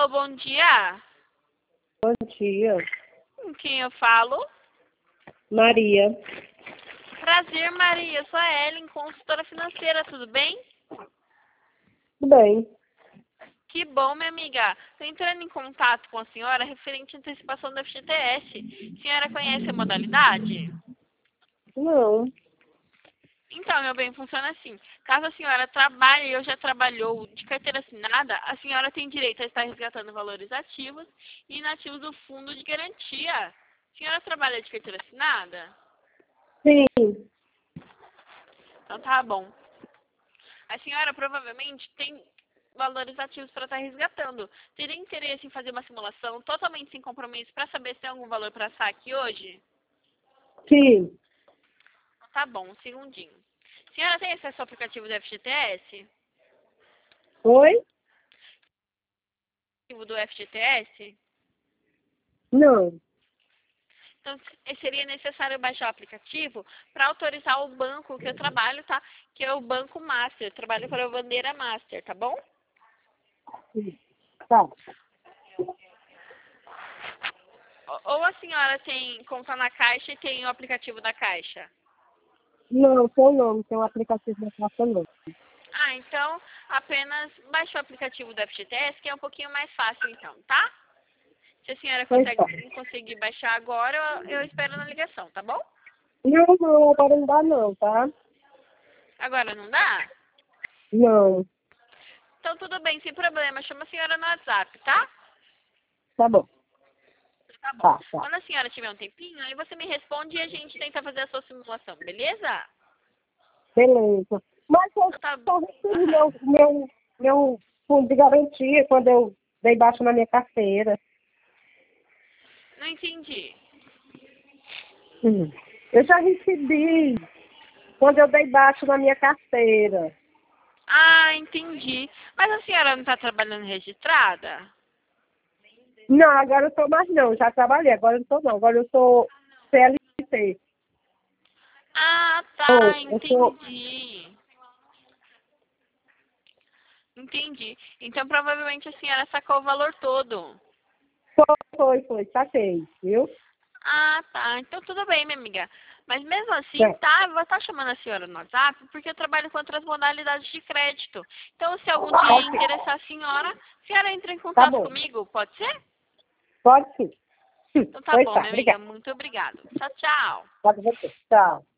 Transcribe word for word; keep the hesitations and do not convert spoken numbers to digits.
Alô, bom dia. Bom dia. Com quem eu falo? Maria. Prazer, Maria. Eu sou a Ellen, consultora financeira, tudo bem? Tudo bem. Que bom, minha amiga. Estou entrando em contato com a senhora referente à antecipação do F G T S. A senhora conhece a modalidade? Não. Então, meu bem, funciona assim. Caso a senhora trabalhe ou já trabalhou de carteira assinada, a senhora tem direito a estar resgatando valores ativos e inativos do fundo de garantia. A senhora trabalha de carteira assinada? Sim. Então tá bom. A senhora provavelmente tem valores ativos para estar resgatando. Teria interesse em fazer uma simulação totalmente sem compromisso para saber se tem algum valor para saque hoje? Sim. Tá bom, um segundinho. A senhora tem acesso ao aplicativo do F G T S? Oi? Do F G T S? Não. Então, seria necessário baixar o aplicativo para autorizar o banco que eu trabalho, tá? Que é o Banco Master. Eu trabalho para a Bandeira Master, tá bom? Sim. Tá. Ou a senhora tem conta na Caixa e tem o aplicativo da Caixa? Não, tem não. Tem um aplicativo na caixa não. Ah, então apenas baixe o aplicativo do F G T S, que é um pouquinho mais fácil então, tá? Se a senhora Pois tá. consegue, conseguir baixar agora, eu, eu espero na ligação, tá bom? Não, não, agora não dá não, tá? Agora não dá? Não. Então tudo bem, sem problema. Chama a senhora no WhatsApp, tá? Tá bom. Tá bom. Tá, tá. Quando a senhora tiver um tempinho, aí você me responde e a gente tenta fazer a sua simulação, beleza? Beleza. Mas eu Então tá bom. só recebi Aham. meu, meu, meu fundo de garantia quando eu dei baixo na minha carteira. Não entendi. Hum. Eu já recebi quando eu dei baixo na minha carteira. Ah, entendi. Mas a senhora não está trabalhando registrada? Não, agora eu tô mais não. Já trabalhei, agora eu não tô não. Agora eu sou C L T. Ah, Ou tá, eu sou... entendi. Entendi. Então provavelmente a senhora sacou o valor todo. Foi, foi, foi, saquei, viu? Ah, tá. Então tudo bem, minha amiga. Mas mesmo assim, É. tá, eu vou estar chamando a senhora no WhatsApp porque eu trabalho com outras modalidades de crédito. Então, se algum dia Ok, interessar a senhora, a senhora entra em tá contato bom. comigo, pode ser? Pode sim. Hum, Então tá Pois bom, tá, minha amiga. obrigada. Muito obrigada. Tchau, tchau. Pode você. Tchau.